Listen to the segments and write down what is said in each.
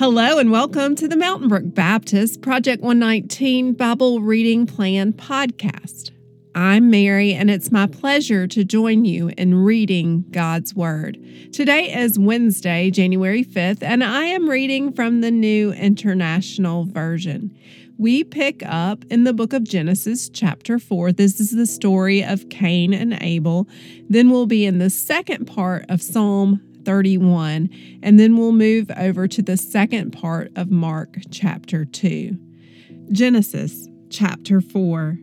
Hello and welcome to the Mountain Brook Baptist Project 119 Bible Reading Plan podcast. I'm Mary, and it's my pleasure to join you in reading God's Word. Today is Wednesday, January 5th, and I am reading from the New International Version. We pick up in the book of Genesis, chapter 4. This is the story of Cain and Abel. Then we'll be in the second part of Psalm 31, and then we'll move over to the second part of Mark chapter 2. Genesis chapter 4.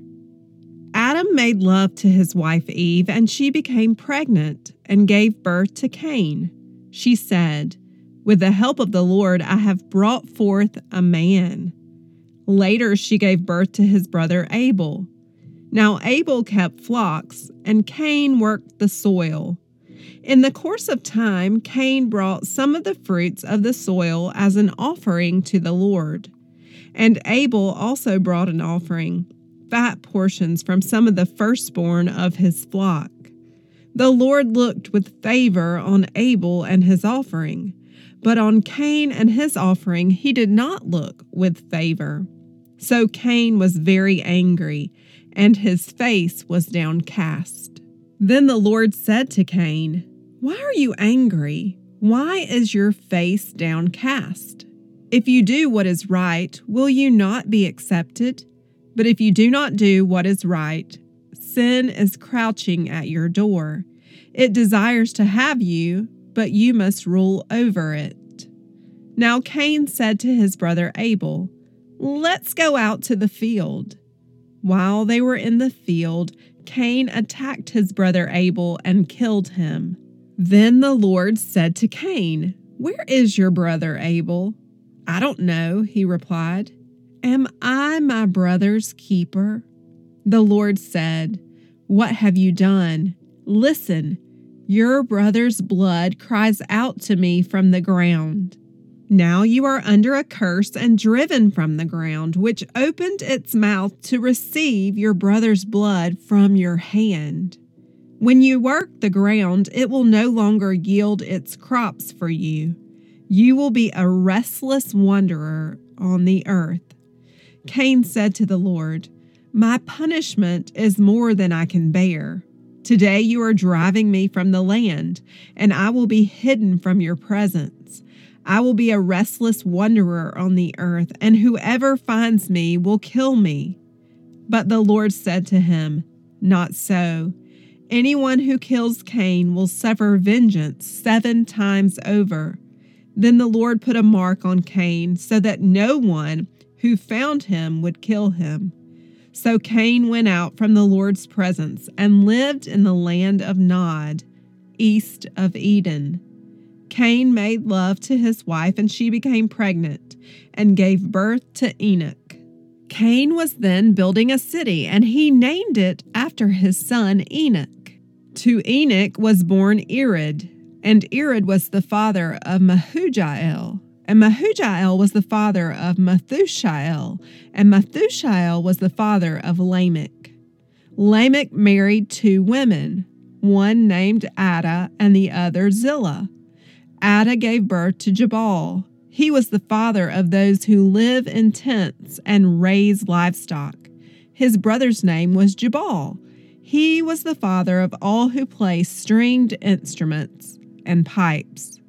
Adam made love to his wife Eve, and she became pregnant and gave birth to Cain. She said, "With the help of the Lord, I have brought forth a man." Later, she gave birth to his brother Abel. Now Abel kept flocks, and Cain worked the soil. In the course of time, Cain brought some of the fruits of the soil as an offering to the Lord. And Abel also brought an offering, fat portions from some of the firstborn of his flock. The Lord looked with favor on Abel and his offering, but on Cain and his offering he did not look with favor. So Cain was very angry, and his face was downcast. Then the Lord said to Cain, "Why are you angry? Why is your face downcast? If you do what is right, will you not be accepted? But if you do not do what is right, sin is crouching at your door. It desires to have you, but you must rule over it." Now Cain said to his brother Abel, "Let's go out to the field." While they were in the field, Cain attacked his brother Abel and killed him. Then the Lord said to Cain, "Where is your brother Abel?" "I don't know," he replied. "Am I my brother's keeper?" The Lord said, "What have you done? Listen, your brother's blood cries out to me from the ground. Now you are under a curse and driven from the ground, which opened its mouth to receive your brother's blood from your hand. When you work the ground, it will no longer yield its crops for you. You will be a restless wanderer on the earth." Cain said to the Lord, "My punishment is more than I can bear. Today you are driving me from the land, and I will be hidden from your presence. I will be a restless wanderer on the earth, and whoever finds me will kill me." But the Lord said to him, "Not so. Anyone who kills Cain will suffer vengeance 7 times over." Then the Lord put a mark on Cain so that no one who found him would kill him. So Cain went out from the Lord's presence and lived in the land of Nod, east of Eden. Cain made love to his wife, and she became pregnant and gave birth to Enoch. Cain was then building a city, and he named it after his son Enoch. To Enoch was born Irad, and Irad was the father of Mehujael, and Mehujael was the father of Methushael, and Methushael was the father of Lamech. Lamech married 2 women, one named Adah and the other Zillah. Adah gave birth to Jabal. He was the father of those who live in tents and raise livestock. His brother's name was Jubal. He was the father of all who play stringed instruments and pipes.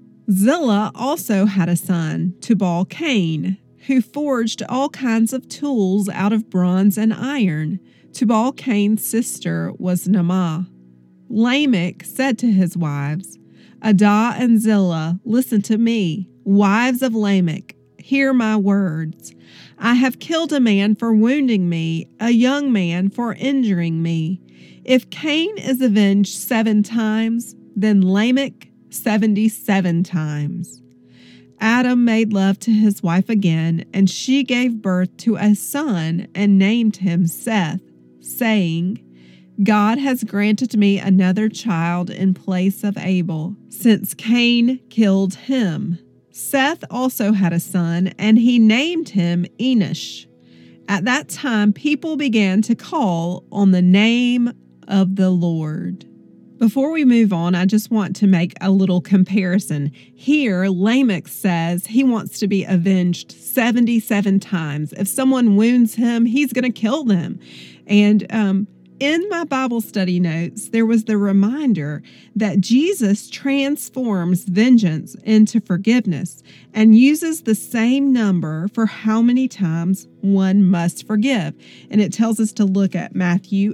Zillah also had a son, Tubal-Cain, who forged all kinds of tools out of bronze and iron. Tubal-Cain's sister was Naamah. Lamech said to his wives, "Adah and Zillah, listen to me. Wives of Lamech, hear my words. I have killed a man for wounding me, a young man for injuring me. If Cain is avenged 7 times, then Lamech 77 times." Adam made love to his wife again, and she gave birth to a son and named him Seth, saying, "God has granted me another child in place of Abel, since Cain killed him." Seth also had a son, and he named him Enosh. At that time, people began to call on the name of the Lord. Before we move on, I just want to make a little comparison. Here, Lamech says he wants to be avenged 77 times. If someone wounds him, he's going to kill them. And in my Bible study notes, there was the reminder that Jesus transforms vengeance into forgiveness and uses the same number for how many times one must forgive. And it tells us to look at Matthew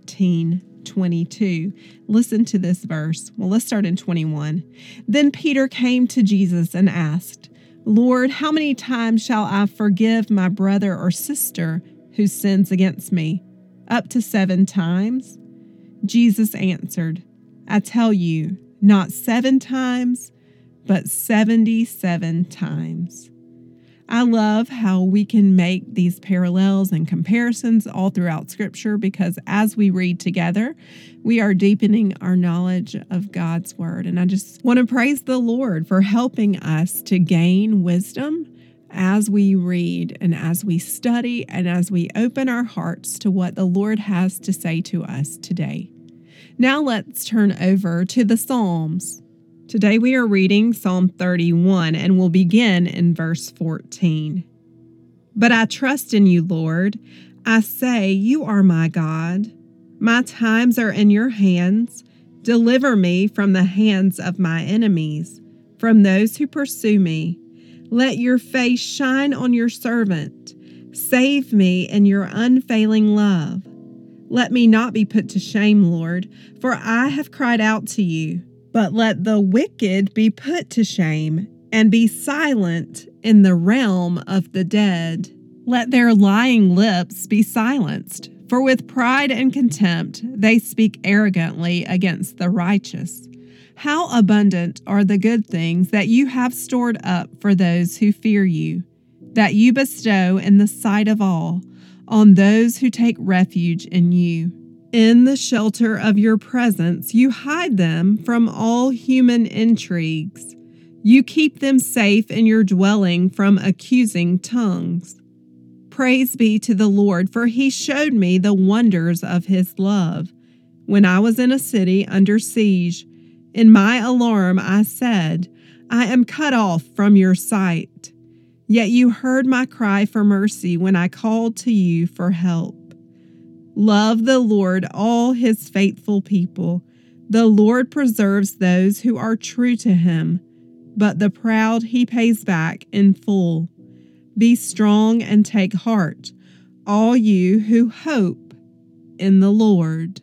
18:22. Listen to this verse. Well, let's start in 21. Then Peter came to Jesus and asked, Lord, how many times shall I forgive my brother or sister who sins against me? Up to 7 times? Jesus answered, I tell you, not 7 times, but 77 times. I love how we can make these parallels and comparisons all throughout Scripture because as we read together, we are deepening our knowledge of God's Word. And I just want to praise the Lord for helping us to gain wisdom as we read and as we study and as we open our hearts to what the Lord has to say to us today. Now let's turn over to the Psalms. Today we are reading Psalm 31 and we'll begin in verse 14. But I trust in you, Lord. I say, you are my God. My times are in your hands. Deliver me from the hands of my enemies, from those who pursue me. Let your face shine on your servant. Save me in your unfailing love. Let me not be put to shame, Lord, for I have cried out to you. But let the wicked be put to shame and be silent in the realm of the dead. Let their lying lips be silenced, for with pride and contempt they speak arrogantly against the righteous. How abundant are the good things that you have stored up for those who fear you, that you bestow in the sight of all, on those who take refuge in you. In the shelter of your presence, you hide them from all human intrigues. You keep them safe in your dwelling from accusing tongues. Praise be to the Lord, for he showed me the wonders of his love. When I was in a city under siege, in my alarm I said, I am cut off from your sight. Yet you heard my cry for mercy when I called to you for help. Love the Lord, all his faithful people. The Lord preserves those who are true to him, but the proud he pays back in full. Be strong and take heart, all you who hope in the Lord.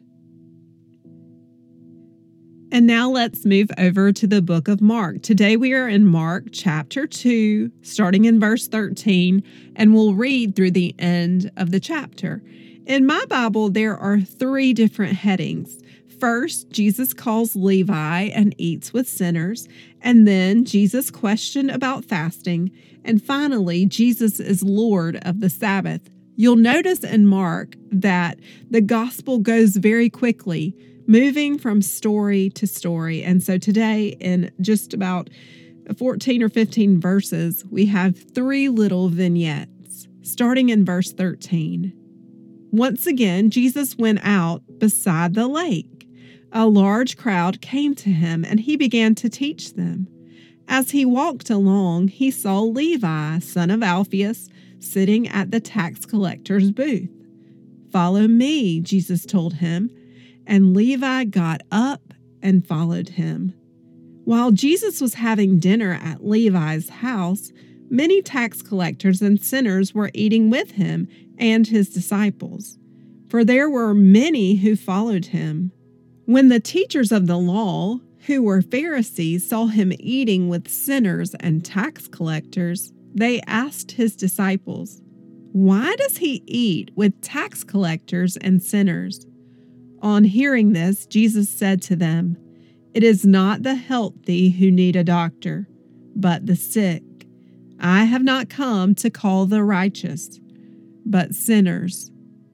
And now let's move over to the book of Mark. Today we are in Mark chapter 2, starting in verse 13, and we'll read through the end of the chapter. In my Bible, there are 3 different headings. First, Jesus calls Levi and eats with sinners, and then Jesus questioned about fasting, and finally, Jesus is Lord of the Sabbath. You'll notice in Mark that the gospel goes very quickly, moving from story to story. And so today, in just about 14 or 15 verses, we have 3 little vignettes, starting in verse 13. Once again, Jesus went out beside the lake. A large crowd came to him, and he began to teach them. As he walked along, he saw Levi, son of Alphaeus, sitting at the tax collector's booth. Follow me, Jesus told him. And Levi got up and followed him. While Jesus was having dinner at Levi's house, many tax collectors and sinners were eating with him and his disciples, for there were many who followed him. When the teachers of the law, who were Pharisees, saw him eating with sinners and tax collectors, they asked his disciples, "Why does he eat with tax collectors and sinners?" On hearing this, Jesus said to them, "It is not the healthy who need a doctor, but the sick. I have not come to call the righteous, but sinners."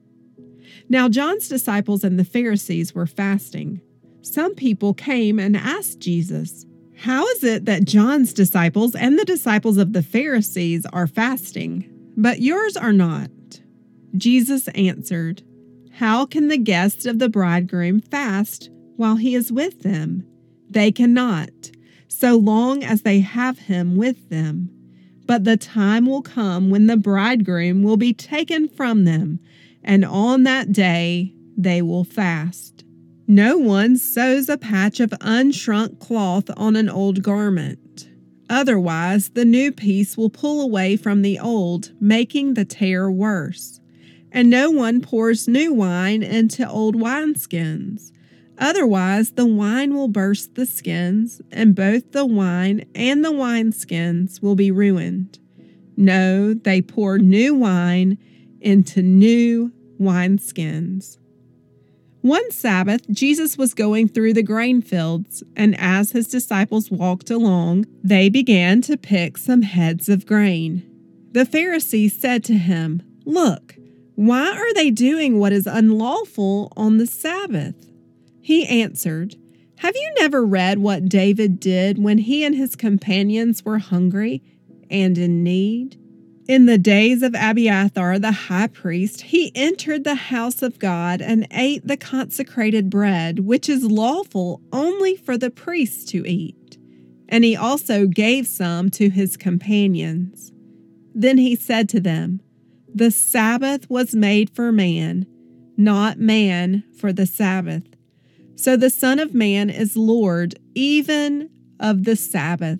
Now John's disciples and the Pharisees were fasting. Some people came and asked Jesus, "How is it that John's disciples and the disciples of the Pharisees are fasting, but yours are not?" Jesus answered, "How can the guests of the bridegroom fast while he is with them? They cannot, so long as they have him with them. But the time will come when the bridegroom will be taken from them, and on that day they will fast. No one sews a patch of unshrunk cloth on an old garment. Otherwise, the new piece will pull away from the old, making the tear worse. And no one pours new wine into old wineskins. Otherwise, the wine will burst the skins, and both the wine and the wineskins will be ruined. No, they pour new wine into new wineskins. One Sabbath, Jesus was going through the grain fields, and as his disciples walked along, they began to pick some heads of grain. The Pharisees said to him, "Look, why are they doing what is unlawful on the Sabbath?" He answered, "Have you never read what David did when he and his companions were hungry and in need? In the days of Abiathar the high priest, he entered the house of God and ate the consecrated bread, which is lawful only for the priests to eat. And he also gave some to his companions. Then he said to them, 'The Sabbath was made for man, not man for the Sabbath. So the Son of Man is Lord even of the Sabbath.'"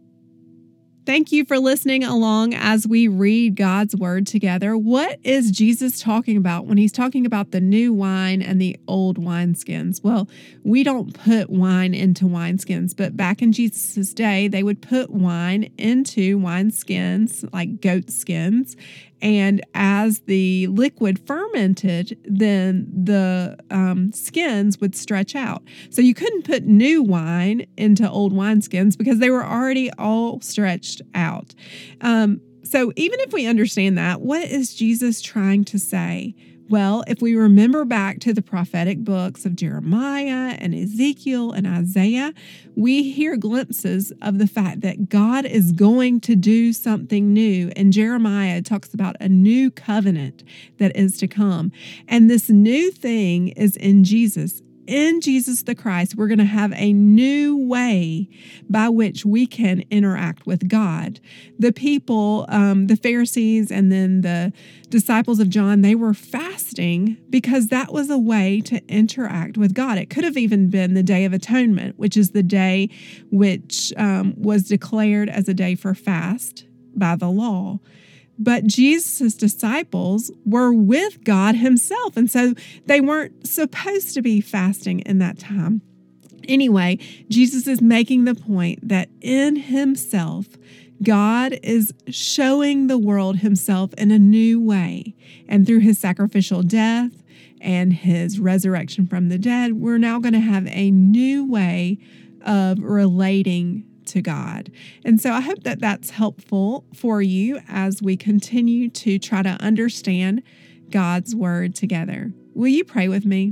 Thank you for listening along as we read God's Word together. What is Jesus talking about when he's talking about the new wine and the old wineskins? Well, we don't put wine into wineskins, but back in Jesus' day, they would put wine into wineskins, like goat skins. And as the liquid fermented, then the skins would stretch out. So you couldn't put new wine into old wineskins because they were already all stretched out. So even if we understand that, what is Jesus trying to say? Well, if we remember back to the prophetic books of Jeremiah and Ezekiel and Isaiah, we hear glimpses of the fact that God is going to do something new. And Jeremiah talks about a new covenant that is to come. And this new thing is in Jesus. In Jesus the Christ, we're going to have a new way by which we can interact with God. The people, the Pharisees and then the disciples of John, they were fasting because that was a way to interact with God. It could have even been the Day of Atonement, which is the day which was declared as a day for fast by the law. But Jesus' disciples were with God himself, and so they weren't supposed to be fasting in that time. Anyway, Jesus is making the point that in himself, God is showing the world himself in a new way. And through his sacrificial death and his resurrection from the dead, we're now going to have a new way of relating to God. And so I hope that that's helpful for you as we continue to try to understand God's Word together. Will you pray with me?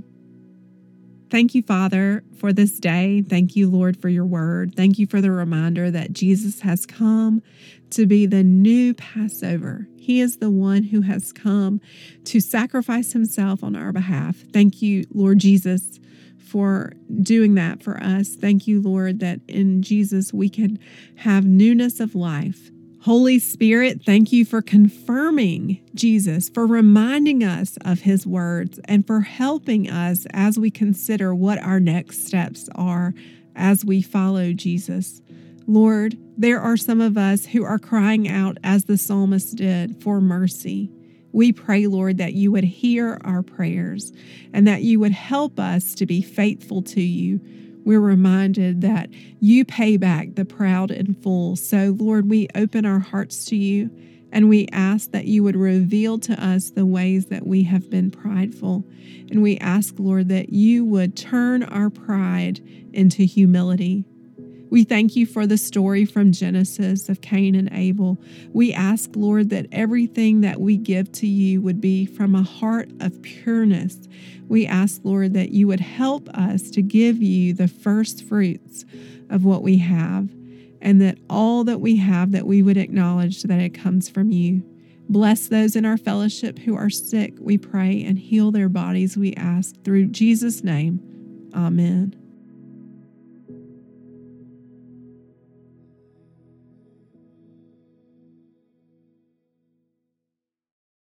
Thank you, Father, for this day. Thank you, Lord, for your word. Thank you for the reminder that Jesus has come to be the new Passover. He is the one who has come to sacrifice himself on our behalf. Thank you, Lord Jesus, for doing that for us. Thank you, Lord, that in Jesus we can have newness of life. Holy Spirit, thank you for confirming Jesus, for reminding us of his words, and for helping us as we consider what our next steps are as we follow Jesus. Lord, there are some of us who are crying out as the psalmist did for mercy. We pray, Lord, that you would hear our prayers and that you would help us to be faithful to you. We're reminded that you pay back the proud in full. So, Lord, we open our hearts to you and we ask that you would reveal to us the ways that we have been prideful. And we ask, Lord, that you would turn our pride into humility. We thank you for the story from Genesis of Cain and Abel. We ask, Lord, that everything that we give to you would be from a heart of pureness. We ask, Lord, that you would help us to give you the first fruits of what we have, and that all that we have, that we would acknowledge that it comes from you. Bless those in our fellowship who are sick, we pray, and heal their bodies, we ask. Through Jesus' name, Amen.